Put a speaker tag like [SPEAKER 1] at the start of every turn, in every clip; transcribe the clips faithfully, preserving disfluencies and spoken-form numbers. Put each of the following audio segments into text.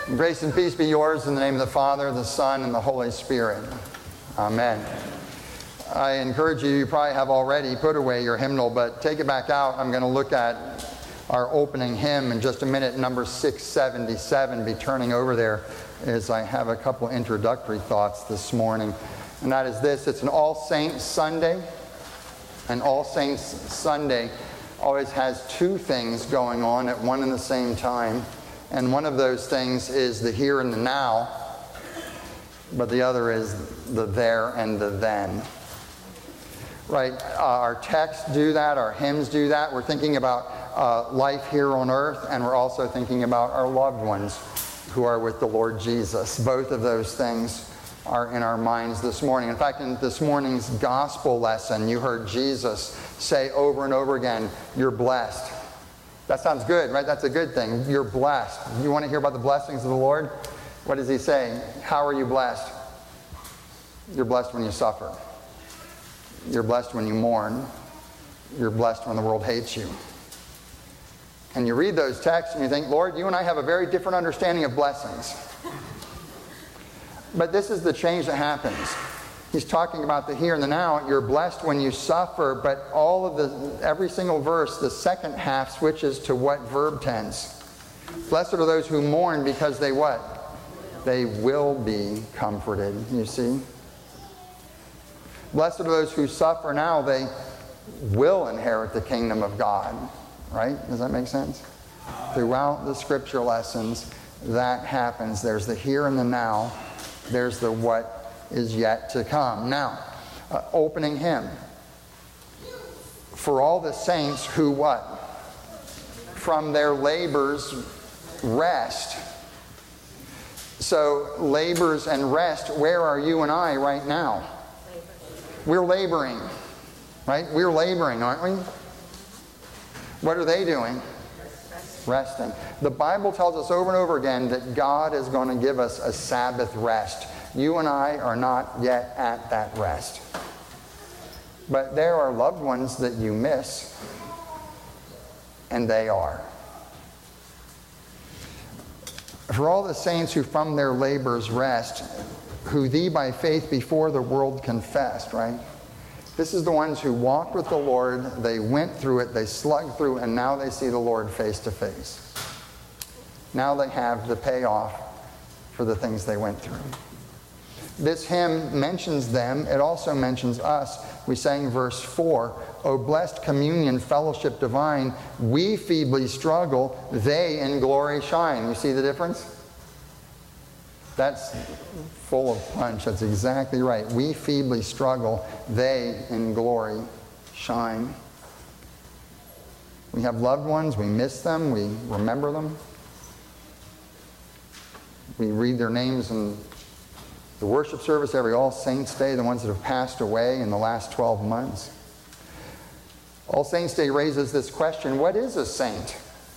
[SPEAKER 1] Grace and peace be yours in the name of the Father, the Son, and the Holy Spirit. Amen. I encourage you, you probably have already put away your hymnal, but take it back out. I'm going to look at our opening hymn in just a minute, number six seventy-seven. Be turning over there as I have a couple introductory thoughts this morning. And that is this: it's an All Saints Sunday. And All Saints Sunday always has two things going on at one and the same time. And one of those things is the here and the now, but the other is the there and the then. Right? Uh, our texts do that, our hymns do that. We're thinking about uh, life here on earth, and we're also thinking about our loved ones who are with the Lord Jesus. Both of those things are in our minds this morning. In fact, in this morning's gospel lesson, you heard Jesus say over and over again, "You're blessed." That sounds good, right? That's a good thing. You're blessed. You want to hear about the blessings of the Lord? What does he say? How are you blessed? You're blessed when you suffer. You're blessed when you mourn. You're blessed when the world hates you. And you read those texts and you think, Lord, you and I have a very different understanding of blessings. But this is the change that happens. He's talking about the here and the now. You're blessed when you suffer, but all of the, every single verse, the second half switches to what verb tense? Blessed are those who mourn because they what? They will be comforted, you see. Blessed are those who suffer now. They will inherit the kingdom of God. Right? Does that make sense? Throughout the scripture lessons, that happens. There's the here and the now. There's the what is yet to come. Now, uh, opening hymn. For all the saints who what? From their labors rest. So, labors and rest, where are you and I right now? We're laboring. Right? We're laboring, aren't we? What are they doing? Resting. The Bible tells us over and over again that God is going to give us a Sabbath rest. You and I are not yet at that rest. But there are loved ones that you miss, and they are. For all the saints who from their labors rest, who thee by faith before the world confessed, right? This is the ones who walked with the Lord, they went through it, they slugged through, and now they see the Lord face to face. Now they have the payoff for the things they went through. This hymn mentions them. It also mentions us. We sang verse four, O blessed communion, fellowship divine, we feebly struggle, they in glory shine. You see the difference? That's full of punch. That's exactly right. We feebly struggle, they in glory shine. We have loved ones, we miss them, we remember them. We read their names in the worship service every All Saints Day, the ones that have passed away in the last twelve months. All Saints Day raises this question, what is a saint?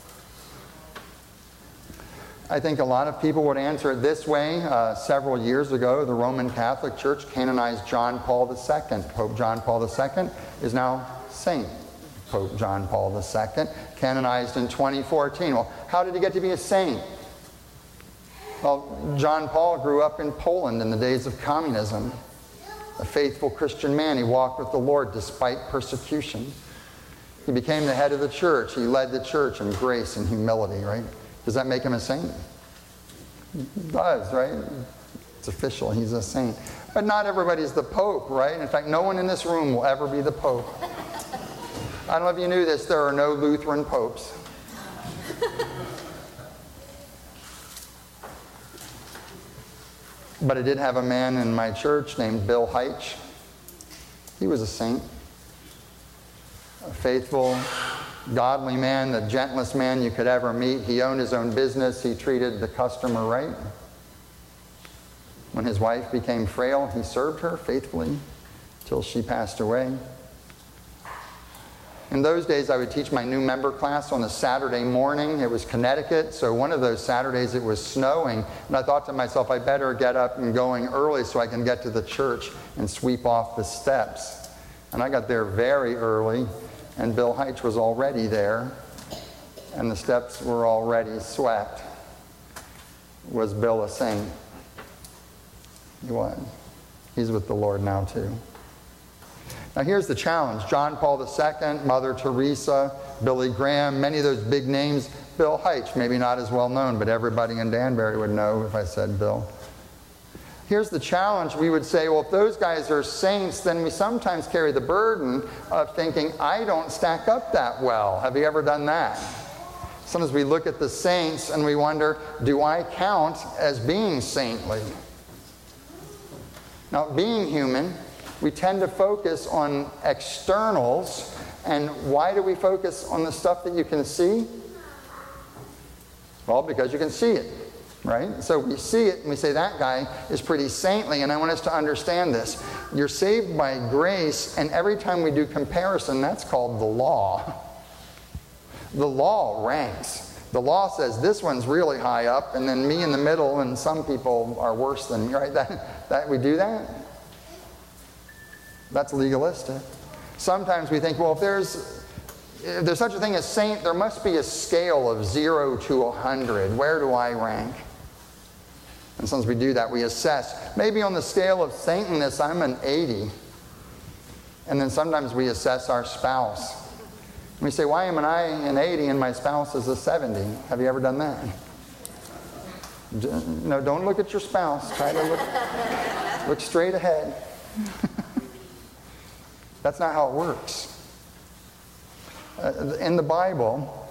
[SPEAKER 1] I think a lot of people would answer it this way. Uh, several years ago, the Roman Catholic Church canonized John Paul the Second. Pope John Paul the Second is now Saint Pope John Paul the Second, canonized in twenty fourteen. Well, how did he get to be a saint? Well, John Paul grew up in Poland in the days of communism. A faithful Christian man. He walked with the Lord despite persecution. He became the head of the church. He led the church in grace and humility, right? Does that make him a saint? It does, right? It's official. He's a saint. But not everybody's the Pope, right? In fact, no one in this room will ever be the Pope. I don't know if you knew this. There are no Lutheran popes. But I did have a man in my church named Bill Heitch. He was a saint. A faithful, godly man, the gentlest man you could ever meet. He owned his own business. He treated the customer right. When his wife became frail, he served her faithfully till she passed away. In those days, I would teach my new member class on a Saturday morning. It was Connecticut, so one of those Saturdays it was snowing. And I thought to myself, I better get up and going early so I can get to the church and sweep off the steps. And I got there very early, and Bill Heitch was already there, and the steps were already swept. Was Bill a saint? He was. He's with the Lord now too. Now here's the challenge. John Paul the Second, Mother Teresa, Billy Graham, many of those big names. Bill Heitch, maybe not as well known, but everybody in Danbury would know if I said Bill. Here's the challenge. We would say, well, if those guys are saints, then we sometimes carry the burden of thinking, I don't stack up that well. Have you ever done that? Sometimes we look at the saints and we wonder, do I count as being saintly? Now, being human, we tend to focus on externals. And why do we focus on the stuff that you can see? Well, because you can see it, right? So we see it and we say, that guy is pretty saintly. And I want us to understand this. You're saved by grace, and every time we do comparison, that's called the law. The law ranks. The law says this one's really high up, and then me in the middle, and some people are worse than me, right? That, that we do that? That's legalistic. Sometimes we think, well, if there's, if there's such a thing as saint, there must be a scale of zero to a hundred. Where do I rank? And sometimes we do that. We assess. Maybe on the scale of saintliness, I'm an eighty. And then sometimes we assess our spouse. We say, why am I an eighty and my spouse is a seventy? Have you ever done that? No, don't look at your spouse. Try to look, look straight ahead. That's not how it works. Uh, in the Bible,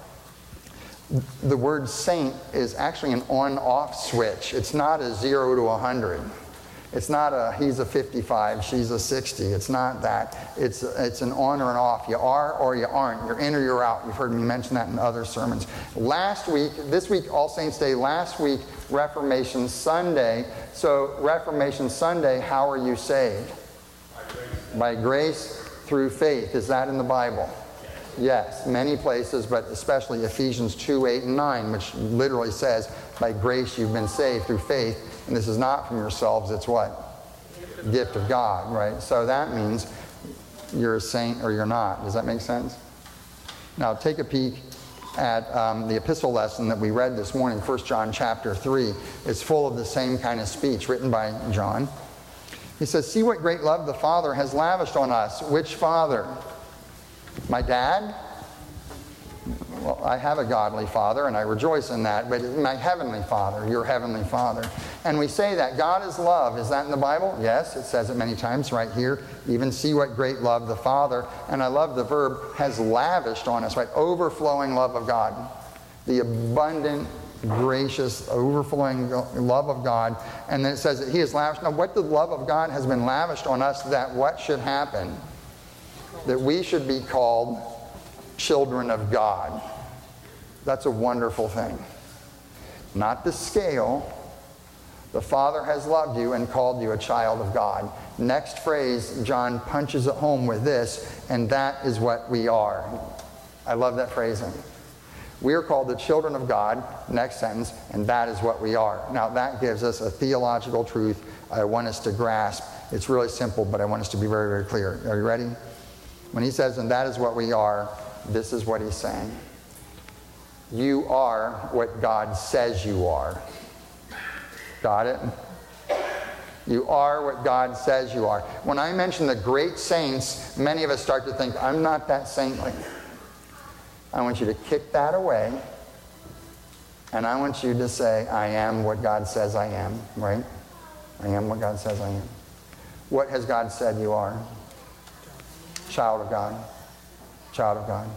[SPEAKER 1] the word saint is actually an on-off switch. It's not a zero to a hundred. It's not a he's a fifty-five, she's a sixty. It's not that. It's, it's an on or an off. You are or you aren't. You're in or you're out. You've heard me mention that in other sermons. Last week, this week, All Saints Day, last week, Reformation Sunday. So Reformation Sunday, how are you saved? By grace. By grace through faith. Is that in the Bible? Yes, many places, but especially Ephesians two, eight, and nine, which literally says, by grace you've been saved through faith. And this is not from yourselves, it's what? Gift of, Gift of God, right? So that means you're a saint or you're not. Does that make sense? Now take a peek at um, the epistle lesson that we read this morning, First John chapter three. It's full of the same kind of speech written by John. He says, see what great love the Father has lavished on us. Which Father? My dad? Well, I have a godly father, and I rejoice in that, but my heavenly Father, your heavenly Father. And we say that God is love. Is that in the Bible? Yes, it says it many times right here. Even see what great love the Father, and I love the verb, has lavished on us, right? Overflowing love of God. The abundant, gracious, overflowing love of God. And then it says that He has lavished. Now, what the love of God has been lavished on us, that what should happen? That we should be called children of God. That's a wonderful thing. Not the scale. The Father has loved you and called you a child of God. Next phrase, John punches it home with this, and that is what we are. I love that phrasing. We are called the children of God, next sentence, and that is what we are. Now that gives us a theological truth I want us to grasp. It's really simple, but I want us to be very, very clear. Are you ready? When he says, and that is what we are, this is what he's saying. You are what God says you are. Got it? You are what God says you are. When I mention the great saints, many of us start to think, I'm not that saintly. I want you to kick that away, and I want you to say, I am what God says I am, right? I am what God says I am. What has God said you are? Child of God. Child of God.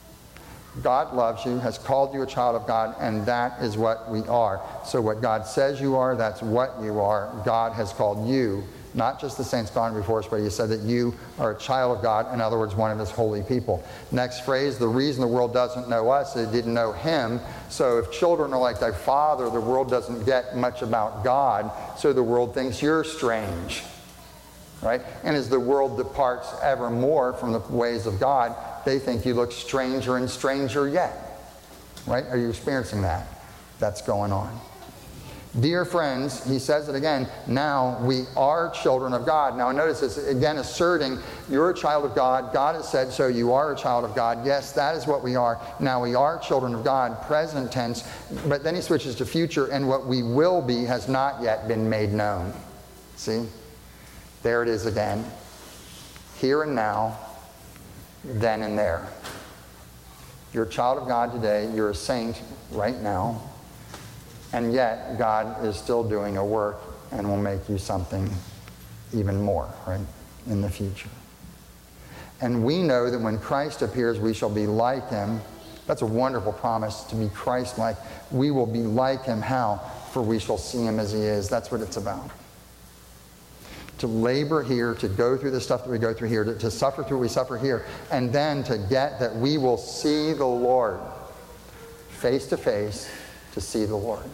[SPEAKER 1] God loves you, has called you a child of God, and that is what we are. So what God says you are, that's what you are. God has called you, not just the saints gone before us, but he said that you are a child of God, in other words, one of his holy people. Next phrase, the reason the world doesn't know us, it didn't know him. So if children are like their father, the world doesn't get much about God, so the world thinks you're strange. Right? And as the world departs ever more from the ways of God, they think you look stranger and stranger yet. Right? Are you experiencing that? That's going on. Dear friends, he says it again, now we are children of God. Now notice this again asserting, you're a child of God. God has said so, you are a child of God. Yes, that is what we are. Now we are children of God, present tense. But then he switches to future, and what we will be has not yet been made known. See? There it is again. Here and now, then and there. You're a child of God today. You're a saint right now. And yet, God is still doing a work and will make you something even more, right, in the future. And we know that when Christ appears, we shall be like him. That's a wonderful promise, to be Christ-like. We will be like him. How? For we shall see him as he is. That's what it's about. To labor here, to go through the stuff that we go through here, to, to suffer through what we suffer here, and then to get that we will see the Lord face to face, to see the Lord.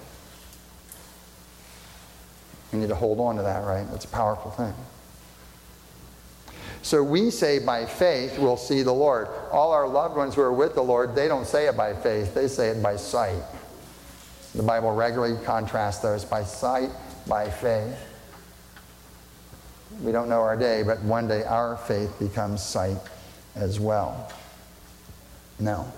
[SPEAKER 1] We need to hold on to that, right? That's a powerful thing. So we say by faith we'll see the Lord. All our loved ones who are with the Lord, they don't say it by faith. They say it by sight. The Bible regularly contrasts those, by sight, by faith. We don't know our day, but one day our faith becomes sight as well. Now,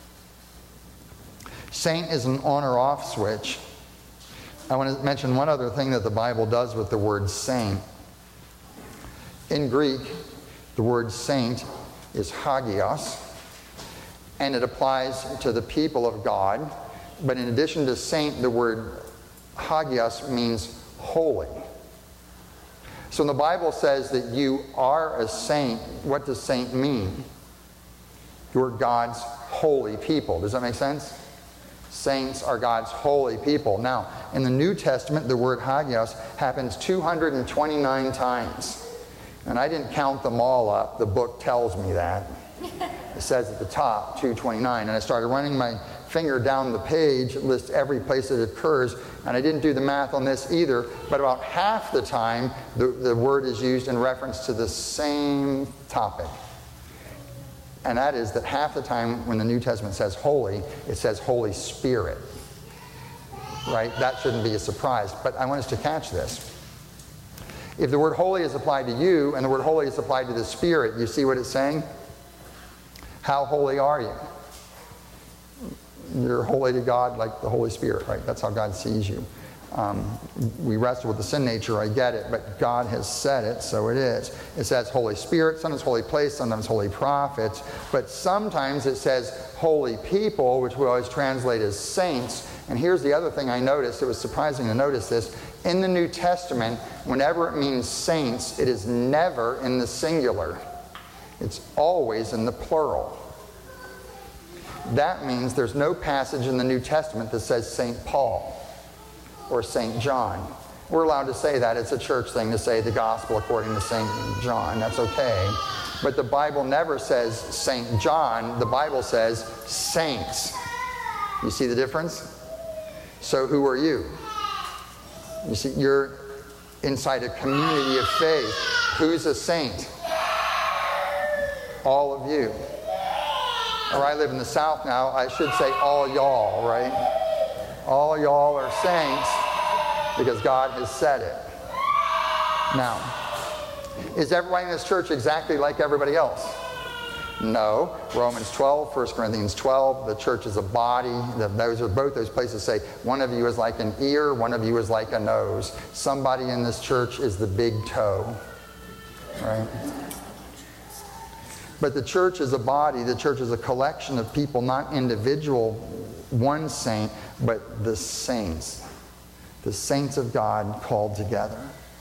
[SPEAKER 1] saint is an on or off switch. I want to mention one other thing that the Bible does with the word saint. In Greek, the word saint is hagios, and it applies to the people of God. But in addition to saint, the word hagios means holy. So when the Bible says that you are a saint, what does saint mean? You're God's holy people. Does that make sense? Saints are God's holy people. Now, in the New Testament, the word hagios happens two hundred twenty-nine times. And I didn't count them all up. The book tells me that. It says at the top, two hundred twenty-nine. And I started running my finger down the page. It lists every place that it occurs. And I didn't do the math on this either. But about half the time, the, the word is used in reference to the same topic. And that is that half the time when the New Testament says holy, it says Holy Spirit. Right? That shouldn't be a surprise. But I want us to catch this. If the word holy is applied to you and the word holy is applied to the Spirit, you see what it's saying? How holy are you? You're holy to God like the Holy Spirit, right? That's how God sees you. Um, we wrestle with the sin nature, I get it, but God has said it, so it is. It says Holy Spirit, sometimes Holy Place, sometimes Holy Prophets, but sometimes it says Holy People, which we always translate as saints. And here's the other thing I noticed. It was surprising to notice this. In the New Testament, whenever it means saints, it is never in the singular. It's always in the plural. That means there's no passage in the New Testament that says Saint Paul or Saint John. We're allowed to say that. It's a church thing to say the gospel according to Saint John. That's okay. But the Bible never says Saint John. The Bible says saints. You see the difference? So who are you? You see, you're inside a community of faith. Who's a saint? All of you. Or I live in the South now, I should say all y'all, right? All y'all are saints because God has said it. Now, is everybody in this church exactly like everybody else? No. Romans twelve, First Corinthians twelve, the church is a body. Those are, both those places say one of you is like an ear, one of you is like a nose. Somebody in this church is the big toe, right? But the church is a body. The church is a collection of people, not individual, one saint, but the saints. The saints of God called together.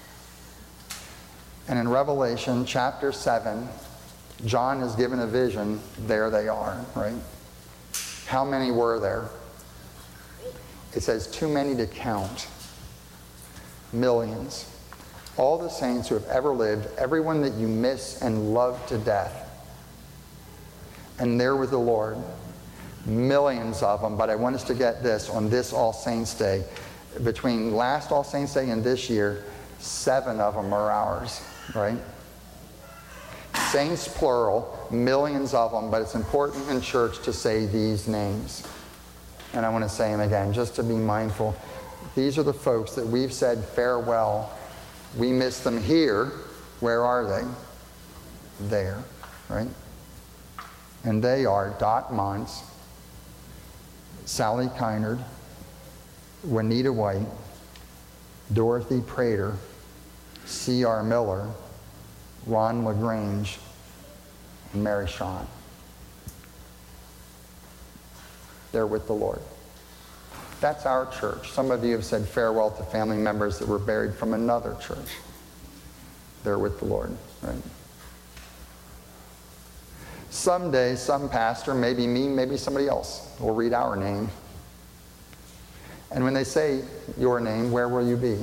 [SPEAKER 1] And in Revelation chapter seven, John is given a vision. There they are, right? How many were there? It says too many to count. Millions. All the saints who have ever lived, everyone that you miss and love to death. And there with the Lord. Millions of them. But I want us to get this on this All Saints Day. Between last All Saints Day and this year, seven of them are ours, right? Saints plural, millions of them, but it's important in church to say these names. And I want to say them again, just to be mindful. These are the folks that we've said farewell. We miss them here. Where are they? There, right? And they are Dot Mons, Sally Kynard, Juanita White, Dorothy Prater, C R Miller, Ron LaGrange, and Mary Shawn. They're with the Lord. That's our church. Some of you have said farewell to family members that were buried from another church. They're with the Lord, right? Someday, some pastor, maybe me, maybe somebody else, will read our name. And when they say your name, where will you be?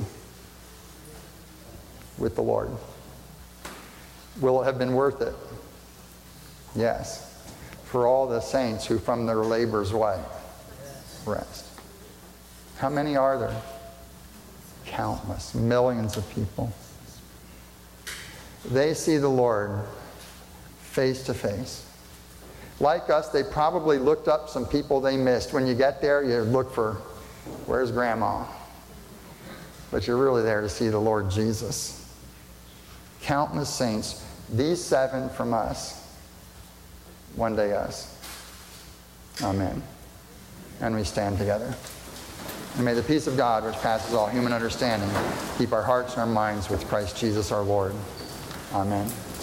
[SPEAKER 1] With the Lord. Will it have been worth it? Yes. For all the saints who from their labors what? Rest. How many are there? Countless. Millions of people. They see the Lord face to face. Like us, they probably looked up some people they missed. When you get there, you look for, where's Grandma? But you're really there to see the Lord Jesus. Countless saints. These seven from us. One day us. Amen. And we stand together. And may the peace of God, which passes all human understanding, keep our hearts and our minds with Christ Jesus our Lord. Amen.